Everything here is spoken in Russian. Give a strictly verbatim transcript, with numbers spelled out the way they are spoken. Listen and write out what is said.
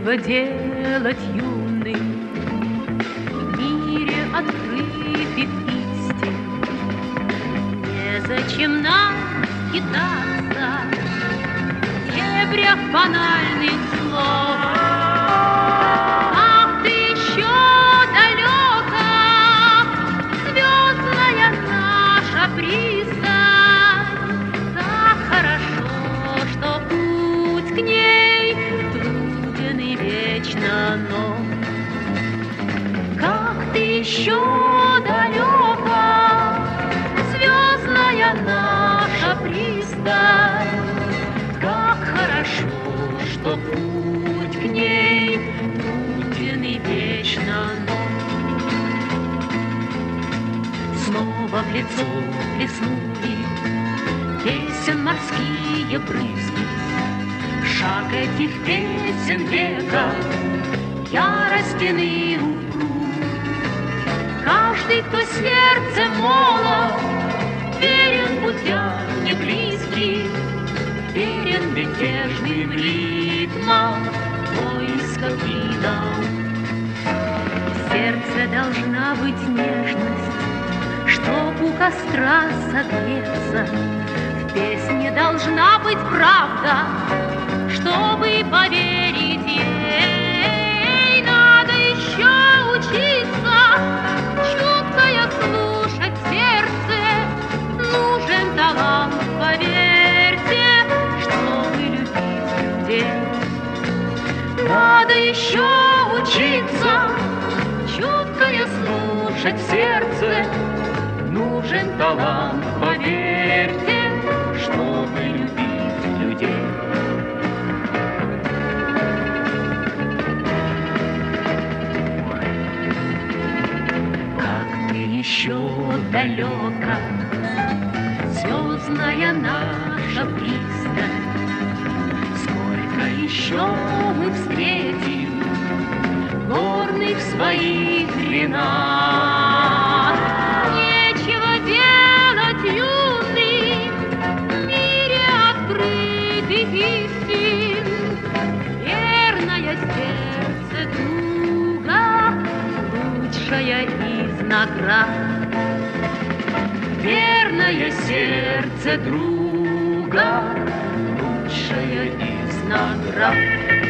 нечего делать юным в мире открытых истин. Незачем нам кидаться в дебрях банальных слов. Ах, ты еще далеко, звездная наша пристань. Как хорошо, что путь к ней труден и вечно нов. Как ты еще далеко, звездная наша пристань. Как хорошо, что путь к ней труден и вечно нов. Снова в лицо плеснули песен морские брызги. Шаг этих песен века яростен и упруг. Каждый, кто сердцем молод, верен путям неблизким, верен мятежным ритмам поисков видов. В сердце должна быть нежность, чтоб у костра согреться. В песне должна быть правда, чтобы поверить ей. Надо еще учиться, чуткое слушать сердце. Нужен талант, поверьте, чтобы любить людей. Надо еще учиться, чуткое слушать сердце. Нужен талант, поверьте, чтобы любить людей. Как ты еще далеко, звездная наша пристань. Сколько еще мы встретим горных своих глинах. Нечего делать юным в мире открытых истин. Верное сердце друга лучшая из наград. Верное сердце друга лучшая из наград.